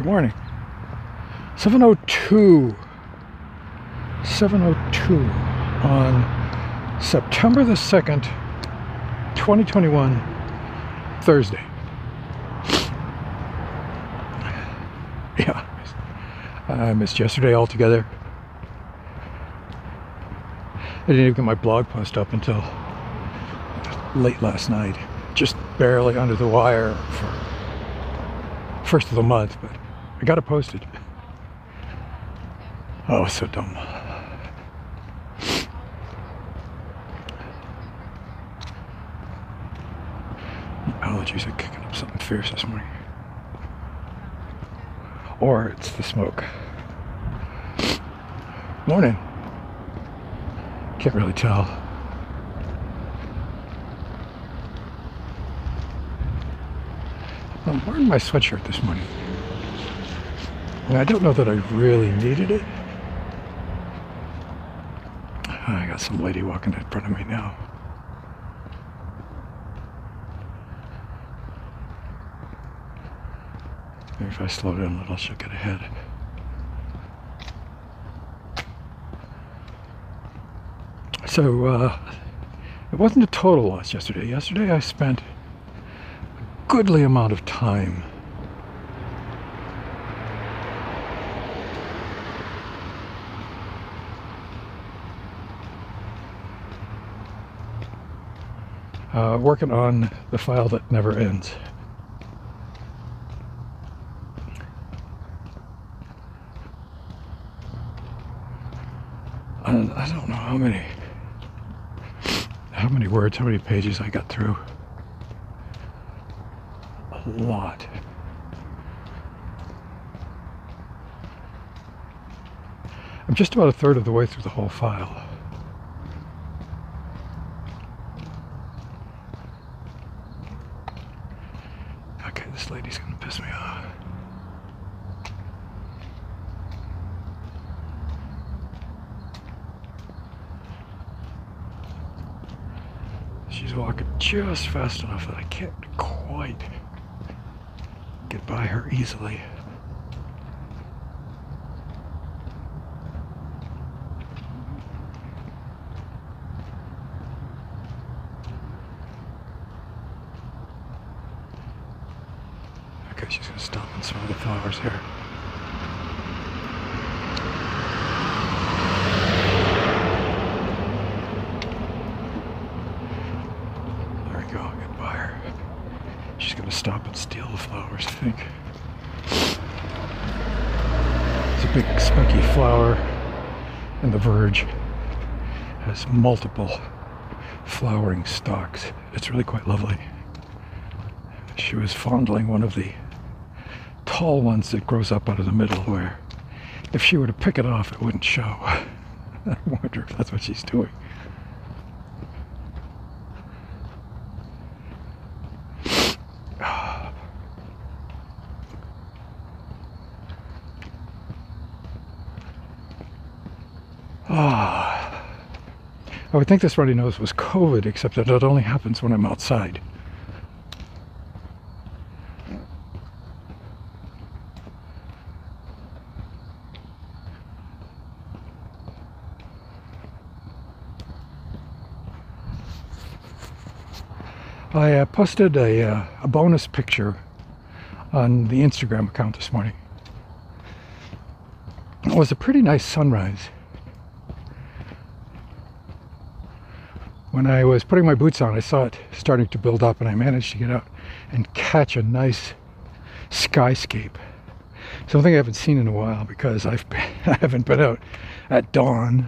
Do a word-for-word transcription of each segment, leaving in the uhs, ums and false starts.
Good morning. seven oh two. seven oh two on September the second, twenty twenty-one, Thursday. Yeah, I missed yesterday altogether. I didn't even get my blog post up until late last night. Just barely under the wire for first of the month, but I got it posted. Oh, so dumb. Allergies are kicking up something fierce this morning. Or it's the smoke. Morning. Can't really tell. I'm wearing my sweatshirt this morning. And I don't know that I really needed it. I got some lady walking in front of me now. Maybe if I slow down a little, she'll get ahead. So, uh, it wasn't a total loss yesterday. Yesterday I spent a goodly amount of time uh, working on the file that never ends. And I don't know how many how many words, how many pages I got through. A lot. I'm just about a third of the way through the whole file. Okay, this lady's gonna piss me off. She's walking just fast enough that I can't quite get by her easily. Okay, she's gonna stop and smell the flowers here. She's going to stop and steal the flowers, I think. It's a big spiky flower, and the verge has multiple flowering stalks. It's really quite lovely. She was fondling one of the tall ones that grows up out of the middle, where if she were to pick it off, it wouldn't show. I wonder if that's what she's doing. Ah, I would think this runny nose was COVID, except that it only happens when I'm outside. I uh, posted a, uh, a bonus picture on the Instagram account this morning. It was a pretty nice sunrise. When I was putting my boots on, I saw it starting to build up, and I managed to get out and catch a nice skyscape. Something I haven't seen in a while because I've been, I haven't been out at dawn.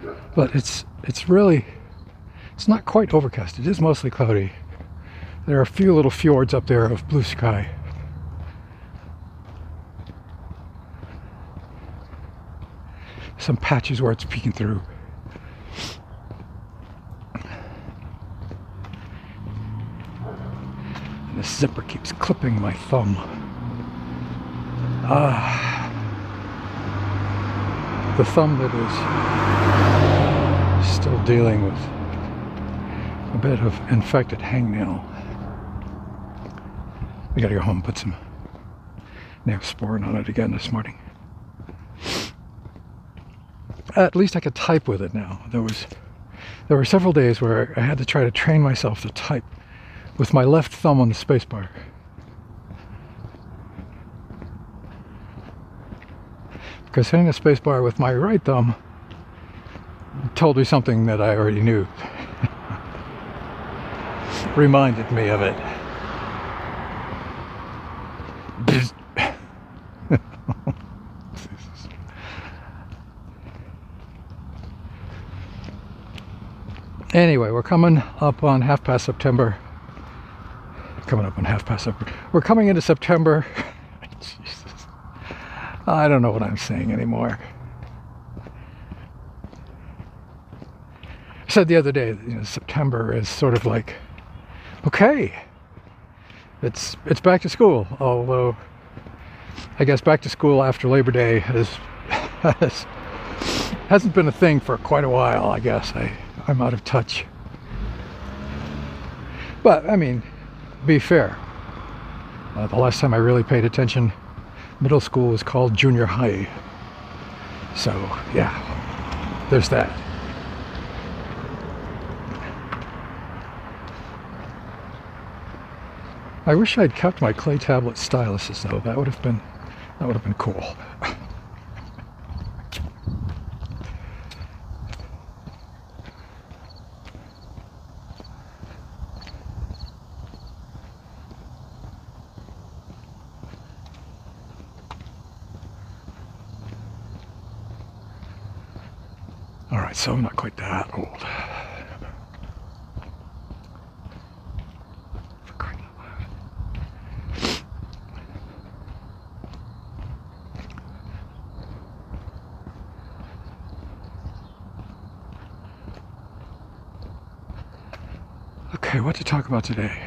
But it's it's really, it's not quite overcast. It is mostly cloudy. There are a few little fjords up there of blue sky. Some patches where it's peeking through. And the zipper keeps clipping my thumb. Ah, the thumb that is still dealing with a bit of infected hangnail. I gotta go home and put some Neosporin on it again this morning. At least I could type with it now. There was, there were several days where I had to try to train myself to type with my left thumb on the spacebar. Because hitting the spacebar with my right thumb told me something that I already knew. Reminded me of it. Anyway, we're coming up on half past September. Coming up on half past September. We're coming into September. Jesus. I don't know what I'm saying anymore. I said the other day, you know, September is sort of like, okay, it's it's back to school. Although, I guess back to school after Labor Day has, has hasn't been a thing for quite a while. I guess I. I'm out of touch. But, I mean, be fair. Uh, the last time I really paid attention, middle school was called junior high. So, yeah, there's that. I wish I'd kept my clay tablet styluses, though. That would have been, that would have been cool. Alright, so I'm not quite that old. For crying out loud. Okay, what to talk about today?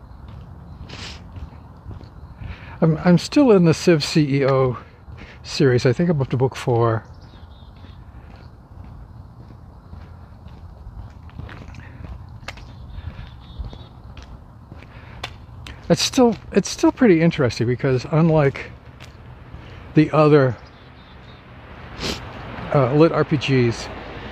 I'm, I'm still in the Civ C E O series. I think I'm up to book four. It's still it's still pretty interesting because unlike the other uh, lit R P Gs,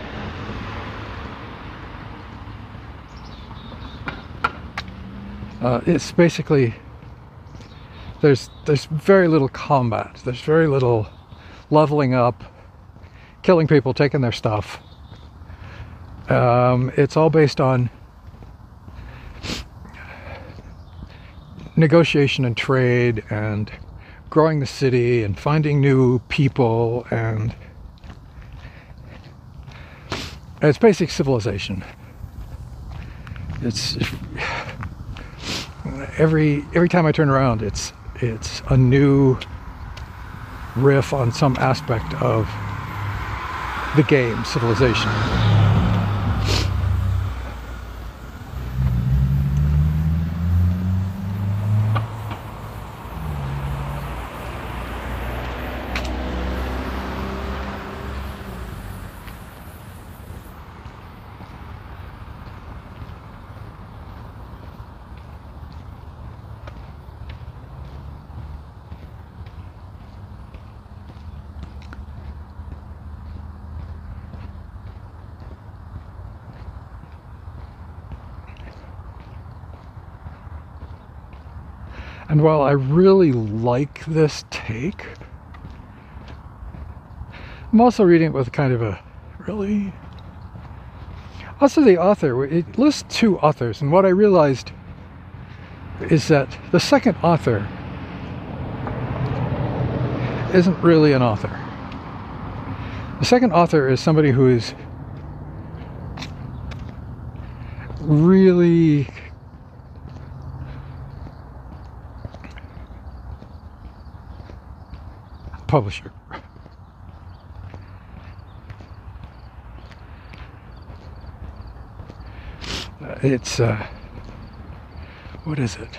uh, it's basically there's there's very little combat. There's very little leveling up, killing people, taking their stuff. Um, it's all based on negotiation and trade and growing the city and finding new people, and it's basic civilization. It's every every time I turn around, it's it's a new riff on some aspect of the game, Civilization. And while I really like this take, I'm also reading it with kind of a really... Also the author, it lists two authors, and what I realized is that the second author isn't really an author. The second author is somebody who is really publisher. Uh, it's uh, what is it?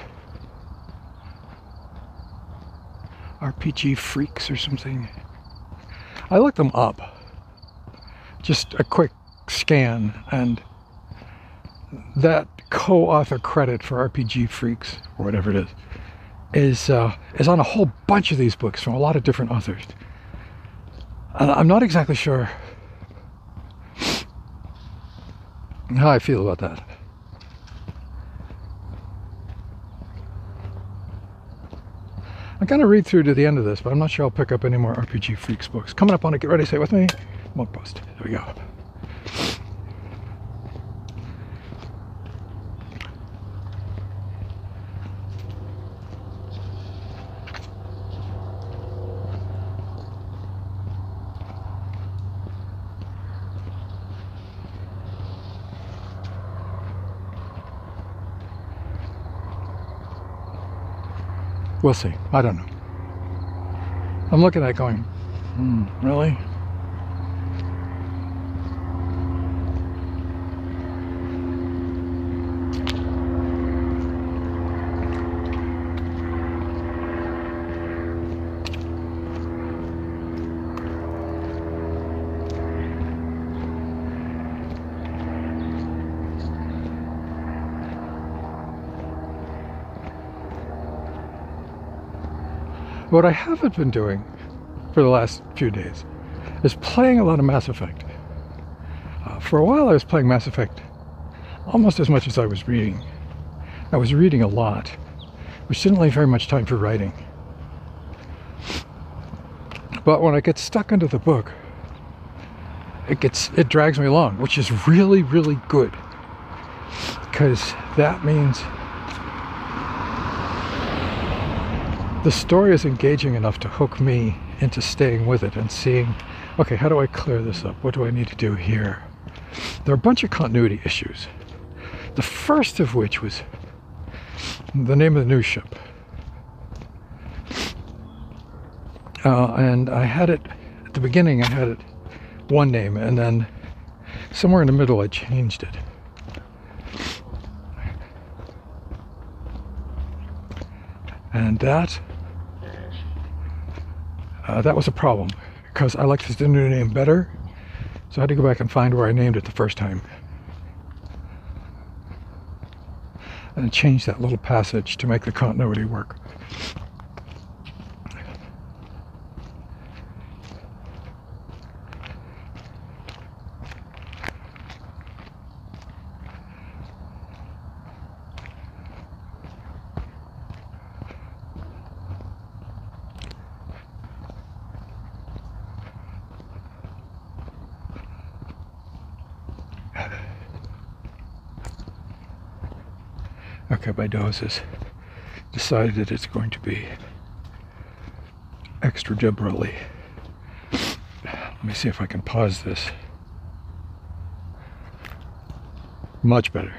R P G Freaks or something. I looked them up. Just a quick scan, and that co-author credit for R P G Freaks, or whatever it is, is uh, is on a whole bunch of these books from a lot of different authors. And I'm not exactly sure how I feel about that. I'm going to read through to the end of this, but I'm not sure I'll pick up any more R P G Freaks books. Coming up on it, get ready, say it with me. Mug Post. There we go. We'll see. I don't know. I'm looking at it going, hmm, really? What I haven't been doing for the last few days is playing a lot of Mass Effect. Uh, for a while I was playing Mass Effect almost as much as I was reading. I was reading a lot, which didn't leave very much time for writing. But when I get stuck into the book, it gets it drags me along, which is really, really good, because that means the story is engaging enough to hook me into staying with it and seeing, okay, how do I clear this up? What do I need to do here? There are a bunch of continuity issues. The first of which was the name of the new ship. Uh, and I had it, at the beginning I had it one name, and then somewhere in the middle I changed it. And that uh, that was a problem, because I liked the new name better, so I had to go back and find where I named it the first time. And change that little passage to make the continuity work. Okay, my nose has decided that it's going to be extra gibberly. Let me see if I can pause this. Much better.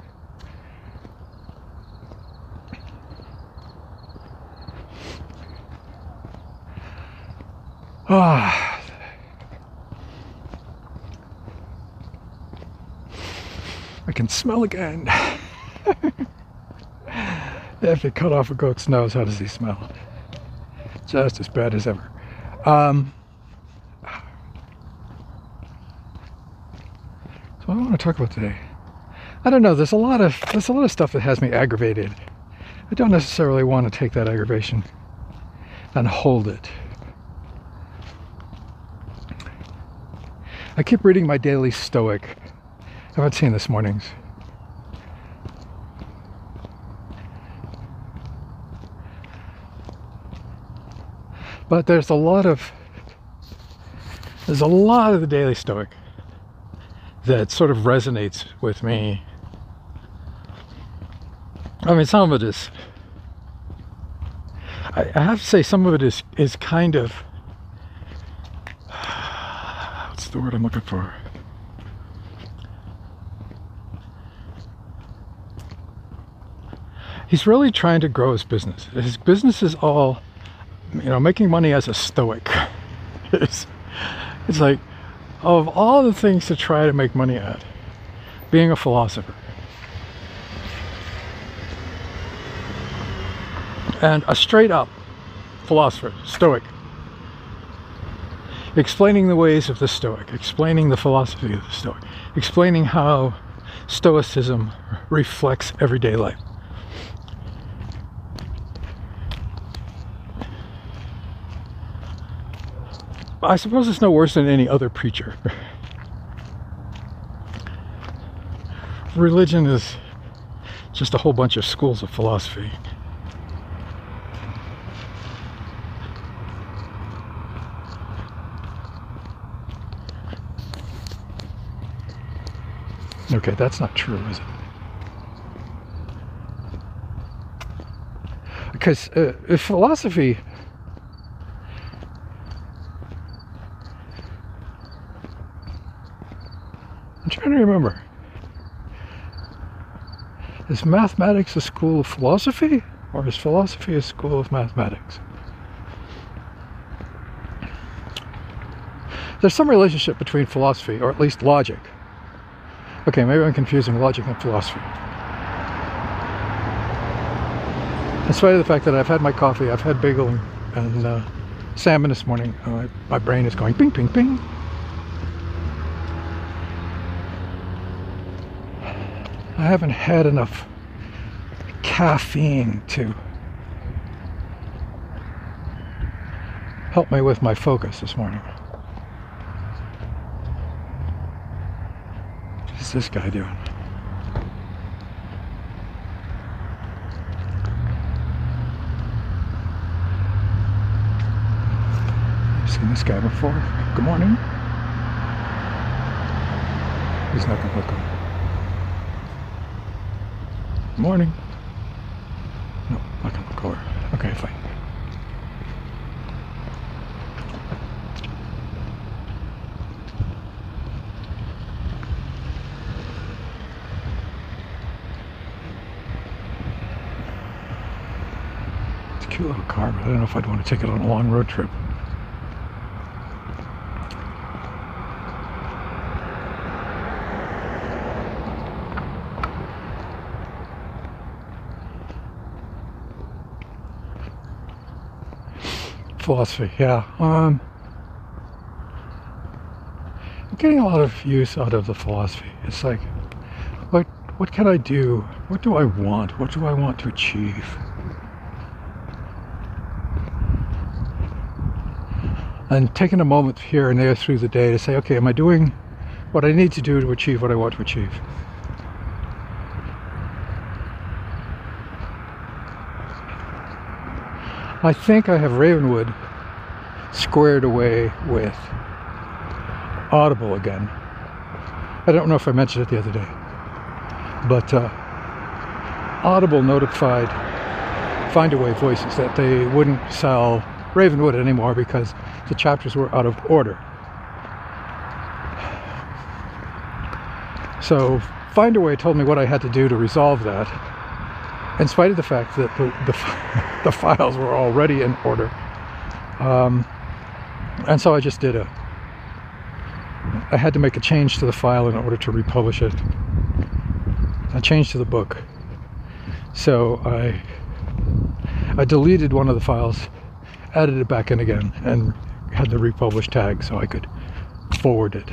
Ah. I can smell again. If you cut off a goat's nose, how does he smell? Just as bad as ever. Um, so what I want to talk about today, I don't know. There's a lot of there's a lot of stuff that has me aggravated. I don't necessarily want to take that aggravation and hold it. I keep reading my daily Stoic. I haven't seen this morning's. But there's a lot of there's a lot of the Daily Stoic that sort of resonates with me. I mean, some of it is, I, I have to say, some of it is is kind of, what's the word I'm looking for? he's really trying to grow his business. His business is all, you know, making money as a Stoic. it's, it's like, of all the things to try to make money at, being a philosopher. And a straight up philosopher, Stoic. Explaining the ways of the Stoic, explaining the philosophy of the Stoic, explaining how Stoicism reflects everyday life. I suppose it's no worse than any other preacher. Religion is just a whole bunch of schools of philosophy. Okay, that's not true, is it? Because uh, if philosophy I'm trying to remember. Is mathematics a school of philosophy, or is philosophy a school of mathematics? There's some relationship between philosophy, or at least logic. Okay, maybe I'm confusing logic and philosophy. In spite of the fact that I've had my coffee, I've had bagel and, and uh, salmon this morning, uh, my, my brain is going ping, ping, ping. I haven't had enough caffeine to help me with my focus this morning. What's this guy doing? I've seen this guy before. Good morning. He's not gonna look on. Morning. No, not gonna look over. Okay, fine. It's a cute little car, but I don't know if I'd want to take it on a long road trip. Philosophy, yeah. Um, I'm getting a lot of use out of the philosophy. It's like, what what can I do? What do I want? What do I want to achieve? And taking a moment here and there through the day to say, okay, am I doing what I need to do to achieve what I want to achieve? I think I have Ravenwood squared away with Audible again. I don't know if I mentioned it the other day, but uh, Audible notified Findaway Voices that they wouldn't sell Ravenwood anymore because the chapters were out of order. So Findaway told me what I had to do to resolve that, in spite of the fact that the, the, the files were already in order. Um, and so I just did a, I had to make a change to the file in order to republish it. A change to the book. So I, I deleted one of the files, added it back in again, and had the republish tag so I could forward it.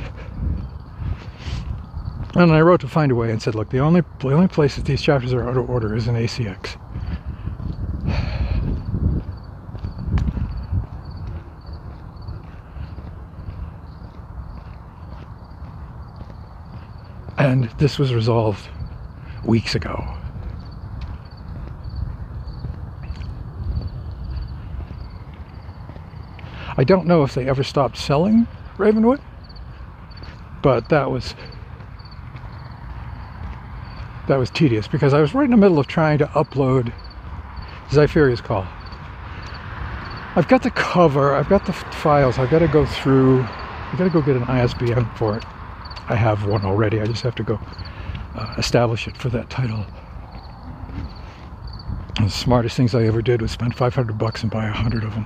And I wrote to Findaway and said, look, the only the only place that these chapters are out of order is in A C X. And this was resolved weeks ago. I don't know if they ever stopped selling Ravenwood, but that was that was tedious because I was right in the middle of trying to upload Zypheria's Call. I've got the cover, I've got the files, I've got to go through, I've got to go get an I S B N for it. I have one already, I just have to go uh, establish it for that title. the smartest things I ever did was spend five hundred bucks and buy a hundred of them.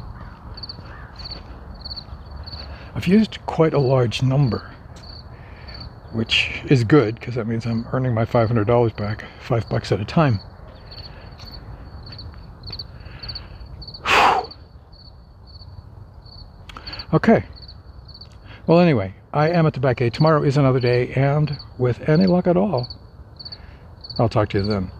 I've used quite a large number, which is good because that means I'm earning my five hundred dollars back, five bucks at a time. Whew. Okay. Well, anyway, I am at the back gate. Tomorrow is another day, and with any luck at all, I'll talk to you then.